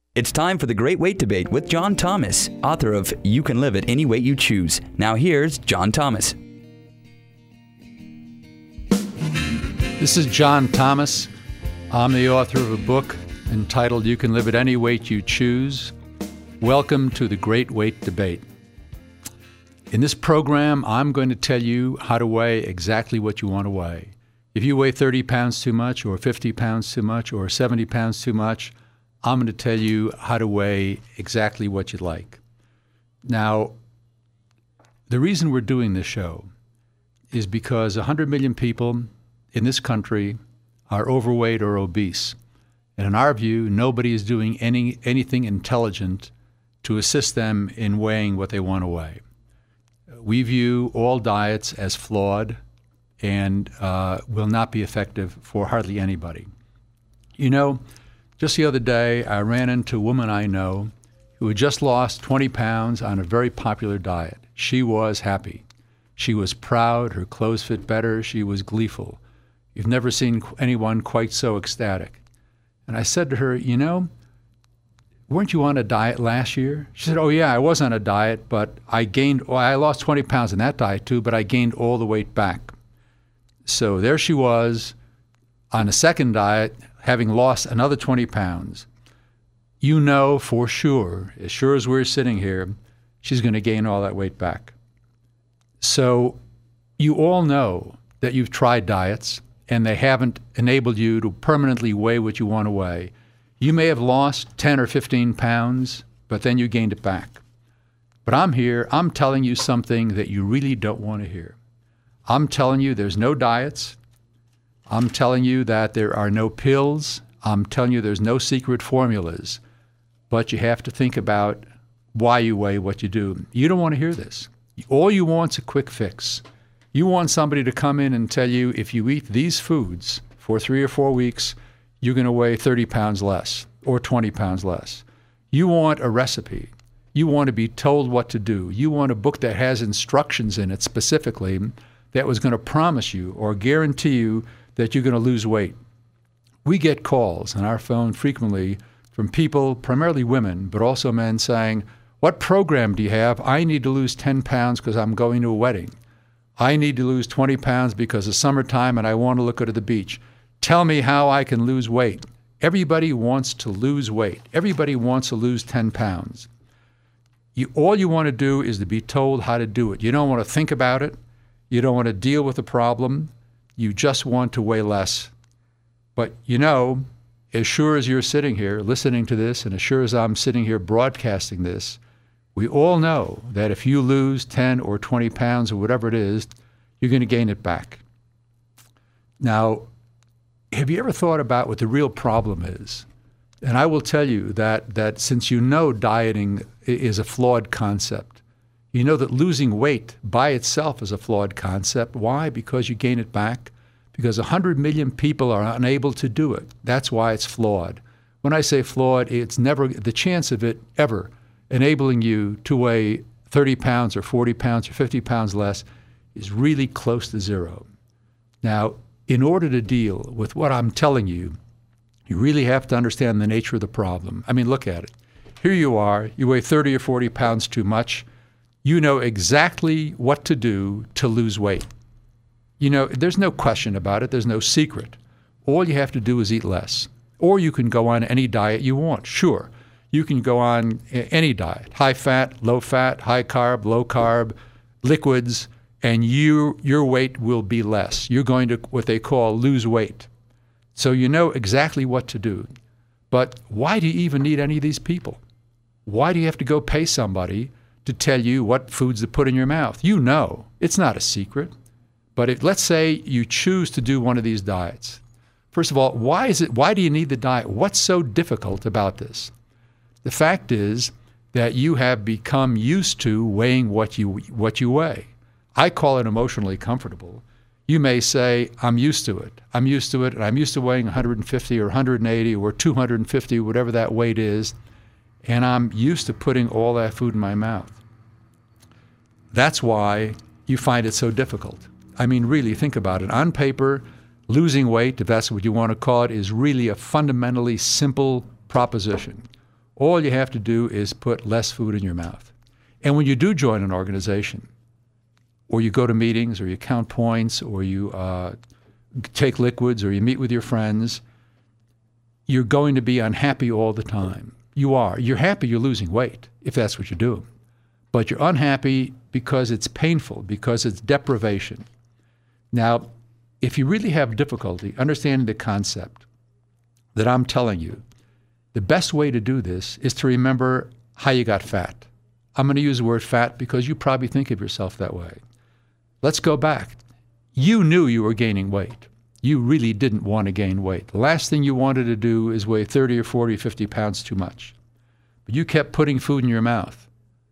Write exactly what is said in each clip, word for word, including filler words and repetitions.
It's time for the Great Weight Debate with John Thomas, author of You Can Live It Any Weight You Choose. Now here's John Thomas. This is John Thomas. I'm the author of a book entitled You Can Live It Any Weight You Choose. Welcome to the Great Weight Debate. In this program, I'm going to tell you how to weigh exactly what you want to weigh. If you weigh thirty pounds too much, or fifty pounds too much, or seventy pounds too much, I'm going to tell you how to weigh exactly what you'd like. Now, the reason we're doing this show is because one hundred million people in this country are overweight or obese. And in our view, nobody is doing any anything intelligent to assist them in weighing what they want to weigh. We view all diets as flawed and uh, will not be effective for hardly anybody. You know, just the other day, I ran into a woman I know who had just lost twenty pounds on a very popular diet. She was happy. She was proud. Her clothes fit better. She was gleeful. You've never seen anyone quite so ecstatic. And I said to her, you know, weren't you on a diet last year? She said, oh, yeah, I was on a diet, but I gained, well, I lost twenty pounds in that diet too, but I gained all the weight back. So there she was on a second diet, having lost another twenty pounds. You know for sure, as sure as we're sitting here, she's going to gain all that weight back. So you all know that you've tried diets and they haven't enabled you to permanently weigh what you want to weigh. You may have lost ten or fifteen pounds, but then you gained it back. But I'm here, I'm telling you something that you really don't want to hear. I'm telling you there's no diets. I'm telling you that there are no pills. I'm telling you there's no secret formulas. But you have to think about why you weigh what you do. You don't want to hear this. All you want's a quick fix. You want somebody to come in and tell you if you eat these foods for three or four weeks, you're going to weigh thirty pounds less or twenty pounds less. You want a recipe. You want to be told what to do. You want a book that has instructions in it specifically that was going to promise you or guarantee you that you're going to lose weight. We get calls on our phone frequently from people, primarily women, but also men, saying, what program do you have? I need to lose ten pounds because I'm going to a wedding. I need to lose twenty pounds because it's summertime and I want to look good at the beach. Tell me how I can lose weight. Everybody wants to lose weight. Everybody wants to lose ten pounds. You, all you want to do is to be told how to do it. You don't want to think about it. You don't want to deal with the problem. You just want to weigh less. But you know, as sure as you're sitting here listening to this, and as sure as I'm sitting here broadcasting this, we all know that if you lose ten or twenty pounds or whatever it is, you're going to gain it back. Now, have you ever thought about what the real problem is? And I will tell you that, that since you know dieting is a flawed concept, you know that losing weight by itself is a flawed concept. Why? Because you gain it back. Because one hundred million people are unable to do it. That's why it's flawed. When I say flawed, it's never, the chance of it ever enabling you to weigh thirty pounds or forty pounds or fifty pounds less is really close to zero. Now, in order to deal with what I'm telling you, you really have to understand the nature of the problem. I mean, look at it. Here you are, you weigh thirty or forty pounds too much. You know exactly what to do to lose weight. You know, there's no question about it. There's no secret. All you have to do is eat less. Or you can go on any diet you want. Sure, you can go on any diet, high fat, low fat, high carb, low carb, liquids, and you, your weight will be less. You're going to what they call lose weight. So you know exactly what to do. But why do you even need any of these people? Why do you have to go pay somebody to tell you what foods to put in your mouth? You know. It's not a secret. But if, let's say you choose to do one of these diets. First of all, why is it? Why do you need the diet? What's so difficult about this? The fact is that you have become used to weighing what you what you weigh. I call it emotionally comfortable. You may say, I'm used to it. I'm used to it, and I'm used to weighing one hundred fifty or one hundred eighty or two hundred fifty, whatever that weight is, and I'm used to putting all that food in my mouth. That's why you find it so difficult. I mean, really, think about it. On paper, losing weight, if that's what you want to call it, is really a fundamentally simple proposition. All you have to do is put less food in your mouth. And when you do join an organization, or you go to meetings, or you count points, or you uh, take liquids, or you meet with your friends, you're going to be unhappy all the time. You are. You're happy you're losing weight, if that's what you're doing. But you're unhappy because it's painful, because it's deprivation. Now, if you really have difficulty understanding the concept that I'm telling you, the best way to do this is to remember how you got fat. I'm going to use the word fat because you probably think of yourself that way. Let's go back. You knew you were gaining weight. You really didn't want to gain weight. The last thing you wanted to do is weigh thirty or forty or fifty pounds too much. But you kept putting food in your mouth.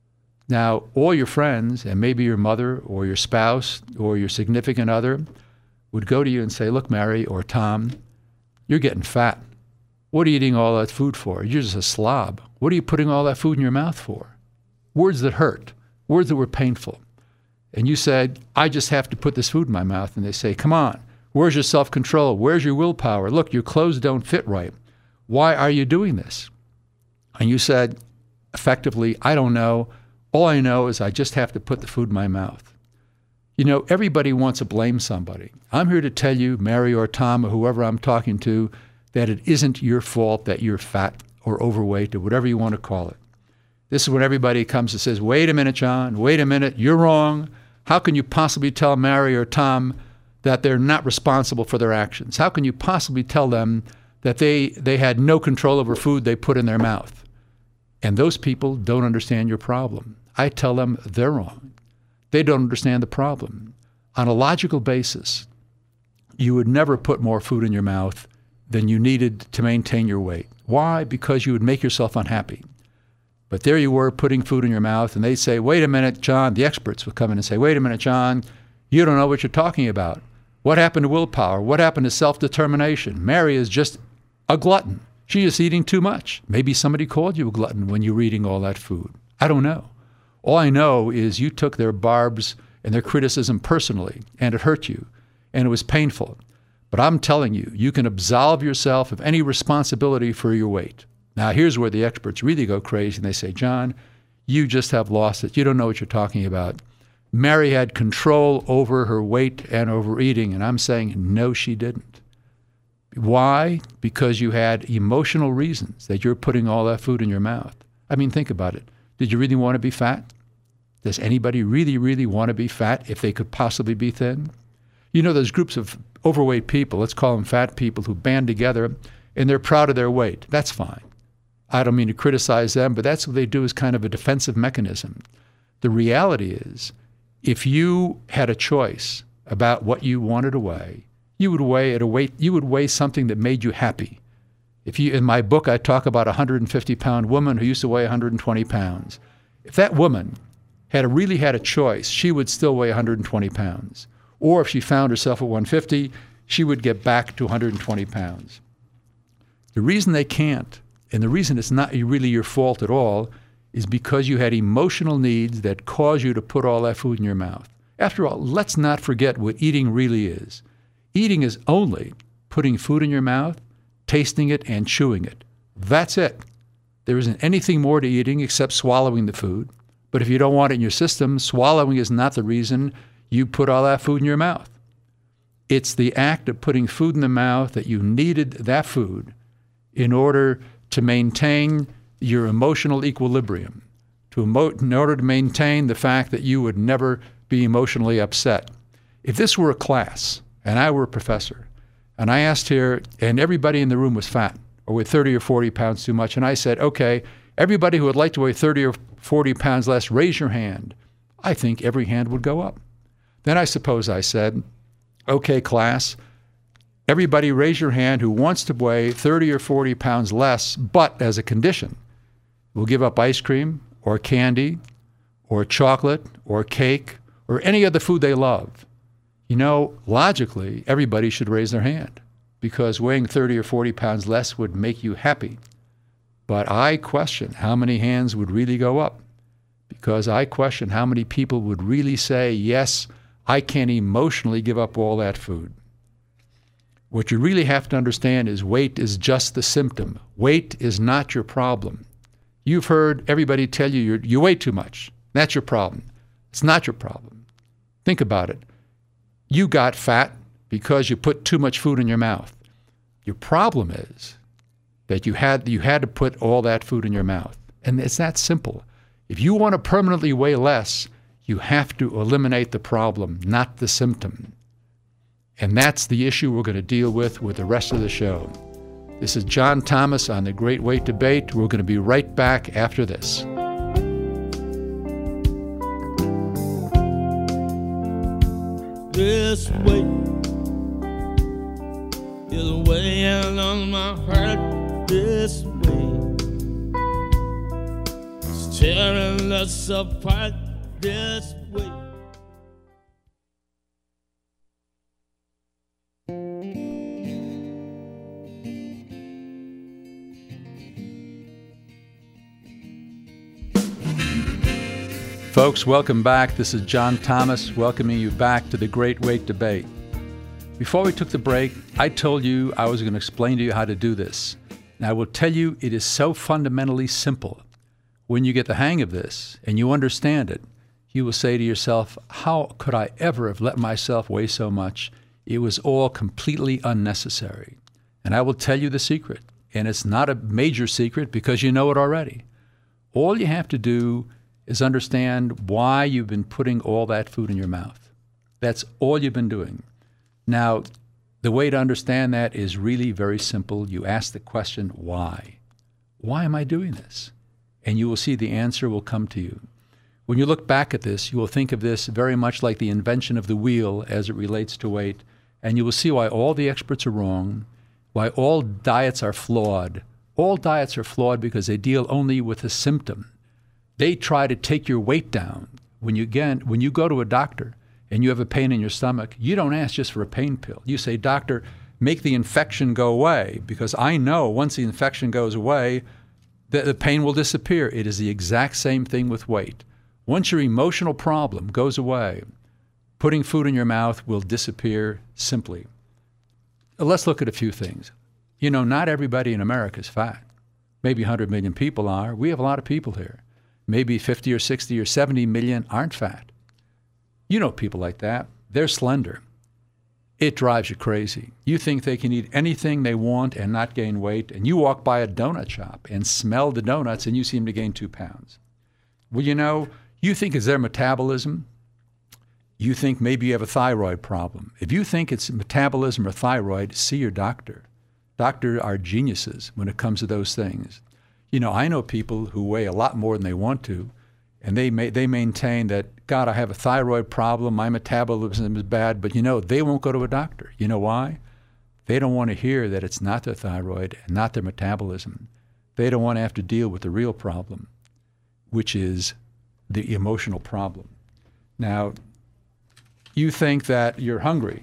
Now, all your friends, and maybe your mother or your spouse or your significant other, would go to you and say, look, Mary or Tom, you're getting fat. What are you eating all that food for? You're just a slob. What are you putting all that food in your mouth for? Words that hurt, words that were painful. And you said, I just have to put this food in my mouth. And they say, come on, where's your self-control? Where's your willpower? Look, your clothes don't fit right. Why are you doing this? And you said, effectively, I don't know. All I know is I just have to put the food in my mouth. You know, everybody wants to blame somebody. I'm here to tell you, Mary or Tom or whoever I'm talking to, that it isn't your fault that you're fat or overweight or whatever you want to call it. This is when everybody comes and says, wait a minute, John, wait a minute, you're wrong. How can you possibly tell Mary or Tom that they're not responsible for their actions? How can you possibly tell them that they, they had no control over food they put in their mouth? And those people don't understand your problem. I tell them they're wrong. They don't understand the problem. On a logical basis, you would never put more food in your mouth than you needed to maintain your weight. Why? Because you would make yourself unhappy. But there you were putting food in your mouth, and they'd say, wait a minute, John, the experts would come in and say, wait a minute, John, you don't know what you're talking about. What happened to willpower? What happened to self-determination? Mary is just a glutton. She's just eating too much. Maybe somebody called you a glutton when you were eating all that food. I don't know. All I know is you took their barbs and their criticism personally, and it hurt you, and it was painful. But I'm telling you, you can absolve yourself of any responsibility for your weight. Now, here's where the experts really go crazy, and they say, John, you just have lost it. You don't know what you're talking about. Mary had control over her weight and overeating, and I'm saying, no, she didn't. Why? Because you had emotional reasons that you're putting all that food in your mouth. I mean, think about it. Did you really want to be fat? Does anybody really, really want to be fat if they could possibly be thin? You know, there's groups of overweight people, let's call them fat people, who band together, and they're proud of their weight. That's fine. I don't mean to criticize them, but that's what they do as kind of a defensive mechanism. The reality is, if you had a choice about what you wanted to weigh, you would weigh at a weight, you would weigh something that made you happy. If you, in my book, I talk about a one hundred fifty pound woman who used to weigh one hundred twenty pounds. If that woman had a, really had a choice, she would still weigh one hundred twenty pounds. Or if she found herself at one hundred fifty, she would get back to one hundred twenty pounds. The reason they can't, and the reason it's not really your fault at all, is because you had emotional needs that cause you to put all that food in your mouth. After all, let's not forget what eating really is. Eating is only putting food in your mouth, tasting it, and chewing it. That's it. There isn't anything more to eating except swallowing the food. But if you don't want it in your system, swallowing is not the reason you put all that food in your mouth. It's the act of putting food in the mouth that you needed that food in order to maintain your emotional equilibrium, to emo- in order to maintain the fact that you would never be emotionally upset. If this were a class, and I were a professor, and I asked here, and everybody in the room was fat, or weighed thirty or forty pounds too much, and I said, okay, everybody who would like to weigh thirty or forty pounds less, raise your hand. I think every hand would go up. Then I suppose I said, okay, class, everybody raise your hand who wants to weigh thirty or forty pounds less, but as a condition, will give up ice cream or candy or chocolate or cake or any other food they love. You know, logically, everybody should raise their hand because weighing thirty or forty pounds less would make you happy. But I question how many hands would really go up because I question how many people would really say, yes, I can emotionally give up all that food. What you really have to understand is weight is just the symptom. Weight is not your problem. You've heard everybody tell you you're, you weigh too much. That's your problem. It's not your problem. Think about it. You got fat because you put too much food in your mouth. Your problem is that you had you had to put all that food in your mouth. And it's that simple. If you want to permanently weigh less, you have to eliminate the problem, not the symptom. And that's the issue we're going to deal with with the rest of the show. This is John Thomas on The Great Weight Debate. We're going to be right back after this. This weight is weighing on my heart. This weight is tearing us apart. This weight. Folks, welcome back. This is John Thomas welcoming you back to The Great Weight Debate. Before we took the break, I told you I was going to explain to you how to do this. And I will tell you it is so fundamentally simple. When you get the hang of this and you understand it, you will say to yourself, how could I ever have let myself weigh so much? It was all completely unnecessary. And I will tell you the secret. And it's not a major secret because you know it already. All you have to do is understand why you've been putting all that food in your mouth. That's all you've been doing. Now, the way to understand that is really very simple. You ask the question, why? Why am I doing this? And you will see the answer will come to you. When you look back at this, you will think of this very much like the invention of the wheel as it relates to weight, and you will see why all the experts are wrong, why all diets are flawed. All diets are flawed because they deal only with a symptom. They try to take your weight down. When you, again, when you go to a doctor and you have a pain in your stomach, you don't ask just for a pain pill. You say, doctor, make the infection go away, because I know once the infection goes away, the, the pain will disappear. It is the exact same thing with weight. Once your emotional problem goes away, putting food in your mouth will disappear simply. Let's look at a few things. You know, not everybody in America is fat. Maybe one hundred million people are. We have a lot of people here. Maybe fifty or sixty or seventy million aren't fat. You know people like that. They're slender. It drives you crazy. You think they can eat anything they want and not gain weight, and you walk by a donut shop and smell the donuts and you seem to gain two pounds. Well, you know, you think it's their metabolism. You think maybe you have a thyroid problem. If you think it's metabolism or thyroid, see your doctor. Doctors are geniuses when it comes to those things. You know, I know people who weigh a lot more than they want to, and they may, they maintain that, God, I have a thyroid problem, my metabolism is bad, but you know, they won't go to a doctor. You know why? They don't want to hear that it's not their thyroid and not their metabolism. They don't want to have to deal with the real problem, which is the emotional problem. Now, you think that you're hungry.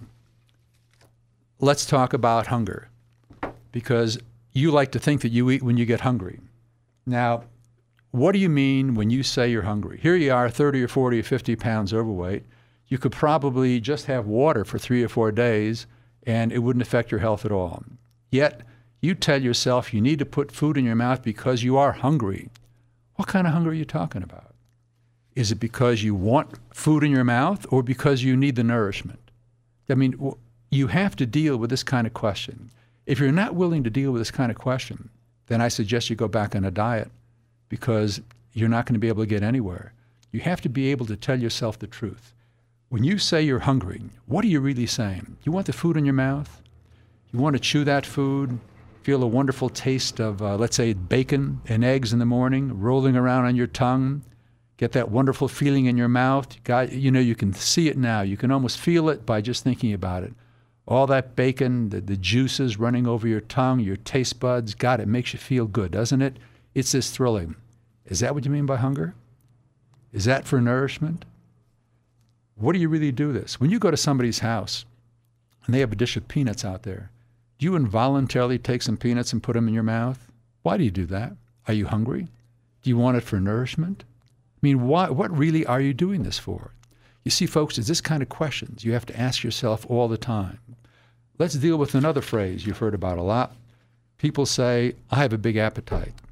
Let's talk about hunger, because you like to think that you eat when you get hungry. Now, what do you mean when you say you're hungry? Here you are, thirty or forty or fifty pounds overweight. You could probably just have water for three or four days and it wouldn't affect your health at all. Yet, you tell yourself you need to put food in your mouth because you are hungry. What kind of hunger are you talking about? Is it because you want food in your mouth or because you need the nourishment? I mean, you have to deal with this kind of question. If you're not willing to deal with this kind of question, then I suggest you go back on a diet, because you're not going to be able to get anywhere. You have to be able to tell yourself the truth. When you say you're hungry, what are you really saying? You want the food in your mouth? You want to chew that food, feel a wonderful taste of, uh, let's say, bacon and eggs in the morning, rolling around on your tongue, get that wonderful feeling in your mouth. God, you know, you can see it now. You can almost feel it by just thinking about it. All that bacon, the, the juices running over your tongue, your taste buds, God, it makes you feel good, doesn't it? It's this thrilling. Is that what you mean by hunger? Is that for nourishment? What do you really do this? When you go to somebody's house and they have a dish of peanuts out there, do you involuntarily take some peanuts and put them in your mouth? Why do you do that? Are you hungry? Do you want it for nourishment? I mean, why, what really are you doing this for? You see, folks, it's this kind of questions you have to ask yourself all the time. Let's deal with another phrase you've heard about a lot. People say, I have a big appetite.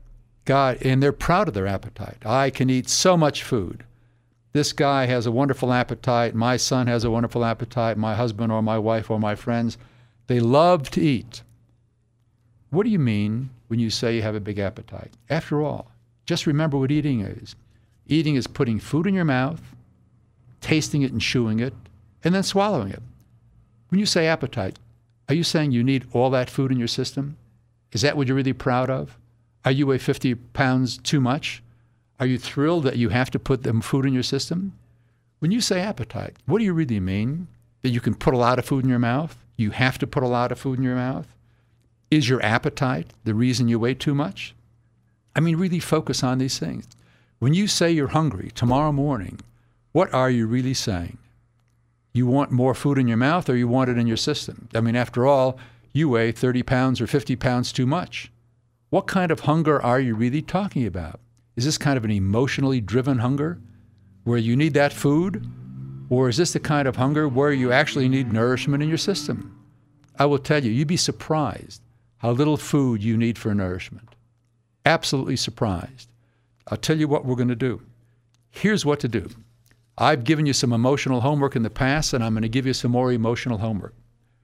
God, and they're proud of their appetite. I can eat so much food. This guy has a wonderful appetite. My son has a wonderful appetite. My husband or my wife or my friends, they love to eat. What do you mean when you say you have a big appetite? After all, just remember what eating is. Eating is putting food in your mouth, tasting it and chewing it, and then swallowing it. When you say appetite, are you saying you need all that food in your system? Is that what you're really proud of? Are you weigh fifty pounds too much? Are you thrilled that you have to put them food in your system? When you say appetite, what do you really mean? That you can put a lot of food in your mouth? You have to put a lot of food in your mouth? Is your appetite the reason you weigh too much? I mean, really focus on these things. When you say you're hungry tomorrow morning, what are you really saying? You want more food in your mouth or you want it in your system? I mean, after all, you weigh thirty pounds or fifty pounds too much. What kind of hunger are you really talking about? Is this kind of an emotionally driven hunger where you need that food? Or is this the kind of hunger where you actually need nourishment in your system? I will tell you, you'd be surprised how little food you need for nourishment. Absolutely surprised. I'll tell you what we're going to do. Here's what to do. I've given you some emotional homework in the past, and I'm going to give you some more emotional homework.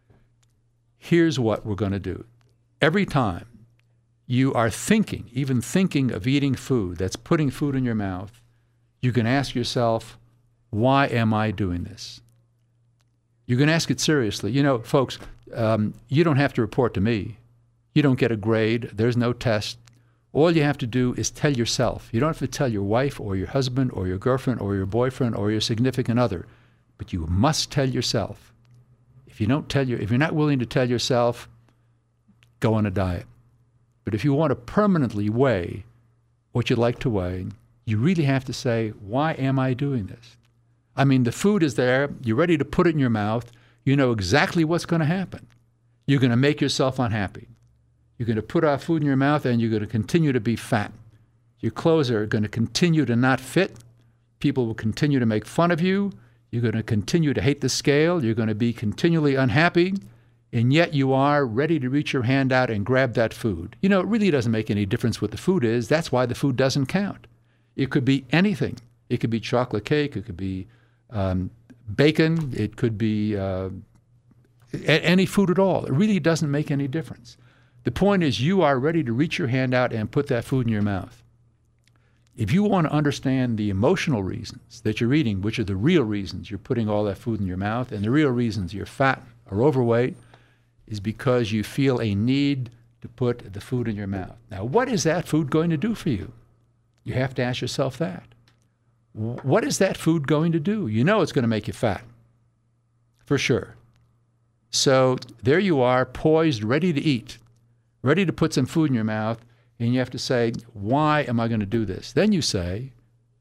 Here's what we're going to do. Every time you are thinking, even thinking of eating food that's putting food in your mouth, you can ask yourself, why am I doing this? You can ask it seriously. You know, folks, um, you don't have to report to me. You don't get a grade. There's no test. All you have to do is tell yourself. You don't have to tell your wife or your husband or your girlfriend or your boyfriend or your significant other, but you must tell yourself. If you don't tell your, if you're not willing to tell yourself, go on a diet. But if you want to permanently weigh what you'd like to weigh, you really have to say, why am I doing this? I mean, the food is there. You're ready to put it in your mouth. You know exactly what's going to happen. You're going to make yourself unhappy. You're going to put our food in your mouth and you're going to continue to be fat. Your clothes are going to continue to not fit. People will continue to make fun of you. You're going to continue to hate the scale. You're going to be continually unhappy. And yet you are ready to reach your hand out and grab that food. You know, it really doesn't make any difference what the food is. That's why the food doesn't count. It could be anything. It could be chocolate cake. It could be um, bacon. It could be uh, a- any food at all. It really doesn't make any difference. The point is you are ready to reach your hand out and put that food in your mouth. If you want to understand the emotional reasons that you're eating, which are the real reasons you're putting all that food in your mouth, and the real reasons you're fat or overweight, is because you feel a need to put the food in your mouth. Now, what is that food going to do for you? You have to ask yourself that. What is that food going to do? You know it's going to make you fat, for sure. So there you are, poised, ready to eat, ready to put some food in your mouth, and you have to say, why am I going to do this? Then you say,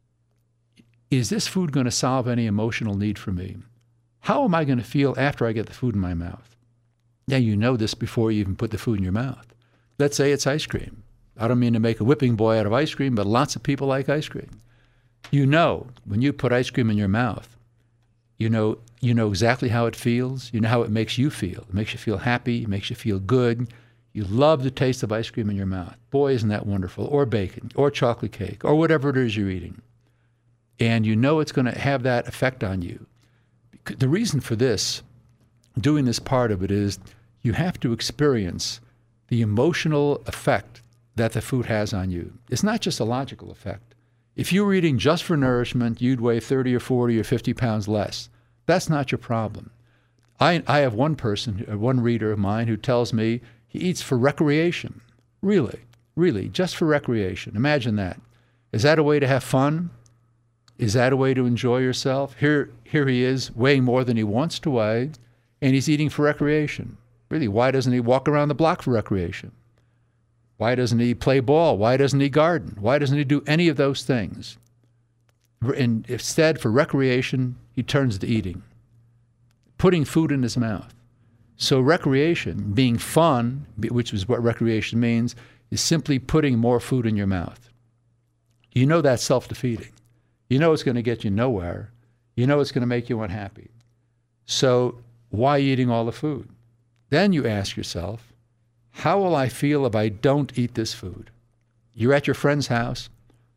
is this food going to solve any emotional need for me? How am I going to feel after I get the food in my mouth? Now, you know this before you even put the food in your mouth. Let's say it's ice cream. I don't mean to make a whipping boy out of ice cream, but lots of people like ice cream. You know, when you put ice cream in your mouth, you know, you know exactly how it feels. You know how it makes you feel. It makes you feel happy. It makes you feel good. You love the taste of ice cream in your mouth. Boy, isn't that wonderful. Or bacon, or chocolate cake, or whatever it is you're eating. And you know it's going to have that effect on you. The reason for this, doing this part of it, is you have to experience the emotional effect that the food has on you. It's not just a logical effect. If you were eating just for nourishment, you'd weigh thirty or forty or fifty pounds less. That's not your problem. I, I have one person, one reader of mine, who tells me he eats for recreation. Really, really, just for recreation. Imagine that. Is that a way to have fun? Is that a way to enjoy yourself? Here, here he is, weighing more than he wants to weigh, and he's eating for recreation. Really, why doesn't he walk around the block for recreation? Why doesn't he play ball? Why doesn't he garden? Why doesn't he do any of those things? And instead, for recreation, he turns to eating, putting food in his mouth. So recreation, being fun, which is what recreation means, is simply putting more food in your mouth. You know that's self-defeating. You know it's going to get you nowhere. You know it's going to make you unhappy. So why eating all the food? Then you ask yourself, how will I feel if I don't eat this food? You're at your friend's house.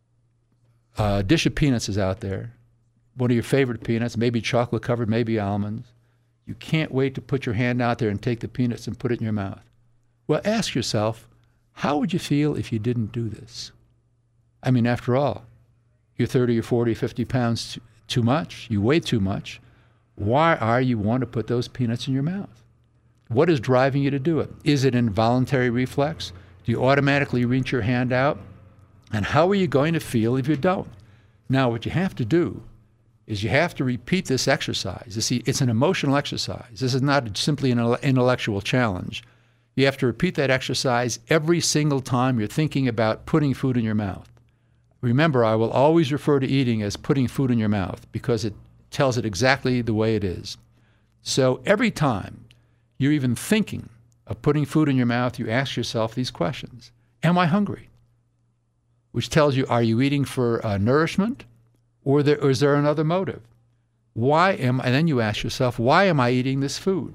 A dish of peanuts is out there. One of your favorite peanuts, maybe chocolate covered, maybe almonds. You can't wait to put your hand out there and take the peanuts and put it in your mouth. Well, ask yourself, how would you feel if you didn't do this? I mean, after all, you're thirty or forty, fifty pounds too, too much. You weigh too much. Why are you want to put those peanuts in your mouth? What is driving you to do it? Is it involuntary reflex? Do you automatically reach your hand out? And how are you going to feel if you don't? Now, what you have to do is you have to repeat this exercise. You see, it's an emotional exercise. This is not simply an intellectual challenge. You have to repeat that exercise every single time you're thinking about putting food in your mouth. Remember, I will always refer to eating as putting food in your mouth because it tells it exactly the way it is. So every time you're even thinking of putting food in your mouth, you ask yourself these questions. Am I hungry? Which tells you, are you eating for uh, nourishment, or, there, or is there another motive? Why am, and then you ask yourself, why am I eating this food?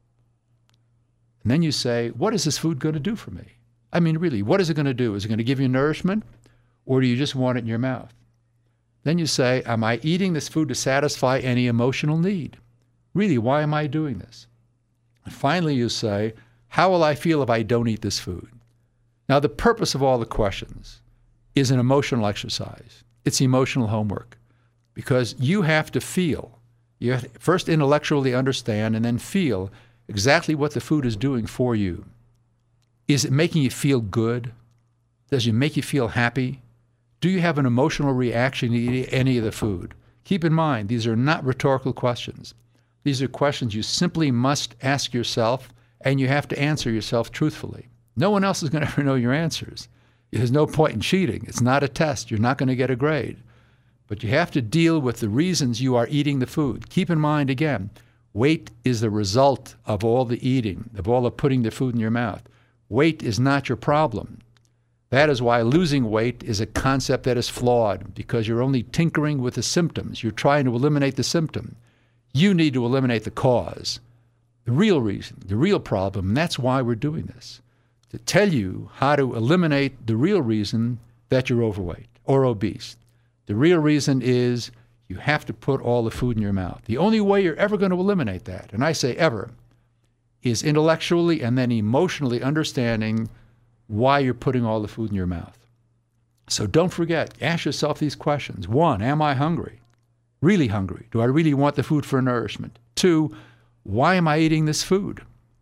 And then you say, what is this food going to do for me? I mean, really, what is it going to do? Is it going to give you nourishment, or do you just want it in your mouth? Then you say, am I eating this food to satisfy any emotional need? Really, why am I doing this? And finally, you say, how will I feel if I don't eat this food? Now, the purpose of all the questions is an emotional exercise. It's emotional homework, because you have to feel. You have to first intellectually understand and then feel exactly what the food is doing for you. Is it making you feel good? Does it make you feel happy? Do you have an emotional reaction to eating any of the food? Keep in mind, these are not rhetorical questions. These are questions you simply must ask yourself, and you have to answer yourself truthfully. No one else is going to ever know your answers. There's no point in cheating. It's not a test. You're not going to get a grade. But you have to deal with the reasons you are eating the food. Keep in mind, again, weight is the result of all the eating, of all the putting the food in your mouth. Weight is not your problem. That is why losing weight is a concept that is flawed, because you're only tinkering with the symptoms. You're trying to eliminate the symptom. You need to eliminate the cause, the real reason, the real problem, and that's why we're doing this, to tell you how to eliminate the real reason that you're overweight or obese. The real reason is you have to put all the food in your mouth. The only way you're ever going to eliminate that, and I say ever, is intellectually and then emotionally understanding why you're putting all the food in your mouth. So don't forget, ask yourself these questions. One, am I hungry? Really hungry? Do I really want the food for nourishment? Two, why am I eating this food?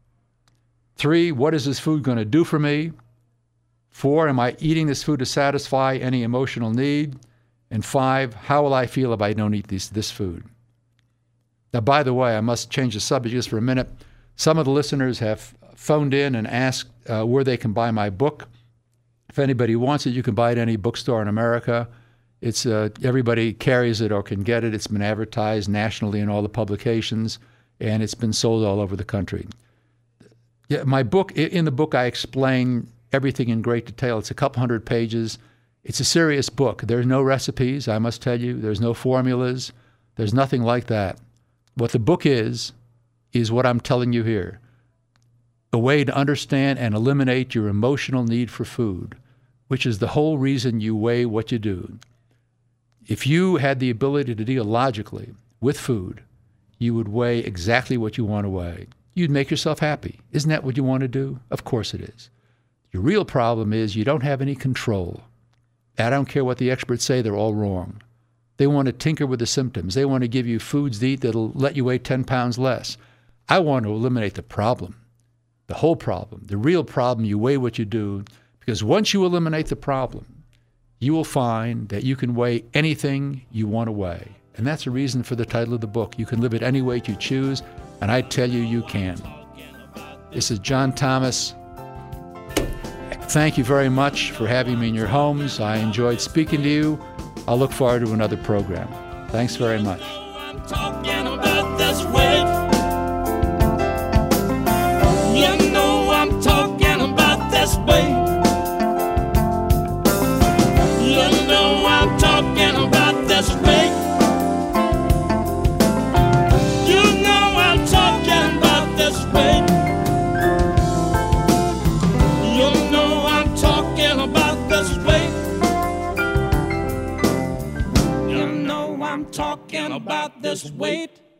Three, what is this food going to do for me? Four, am I eating this food to satisfy any emotional need? And five, how will I feel if I don't eat this, this food? Now, by the way, I must change the subject just for a minute. Some of the listeners have phoned in and asked uh, where they can buy my book. If anybody wants it, you can buy it at any bookstore in America. It's uh, everybody carries it or can get it. It's been advertised nationally in all the publications, and it's been sold all over the country. Yeah, my book, in the book, I explain everything in great detail. It's a couple hundred pages. It's a serious book. There's no recipes, I must tell you. There's no formulas. There's nothing like that. What the book is, is what I'm telling you here. A way to understand and eliminate your emotional need for food, which is the whole reason you weigh what you do. If you had the ability to deal logically with food, you would weigh exactly what you want to weigh. You'd make yourself happy. Isn't that what you want to do? Of course it is. Your real problem is you don't have any control. I don't care what the experts say, they're all wrong. They want to tinker with the symptoms. They want to give you foods to eat that'll let you weigh ten pounds less. I want to eliminate the problem, the whole problem. The real problem, you weigh what you do, because once you eliminate the problem, you will find that you can weigh anything you want to weigh. And that's the reason for the title of the book. You can live it any weight you choose, and I tell you, you can. This is John Thomas. Thank you very much for having me in your homes. I enjoyed speaking to you. I'll look forward to another program. Thanks very much. I'm talking about this weight. You know I'm talking about this weight. You know I'm talking about this weight. You know I'm talking about this weight. You know I'm talking about this weight. I'm talking about this weight.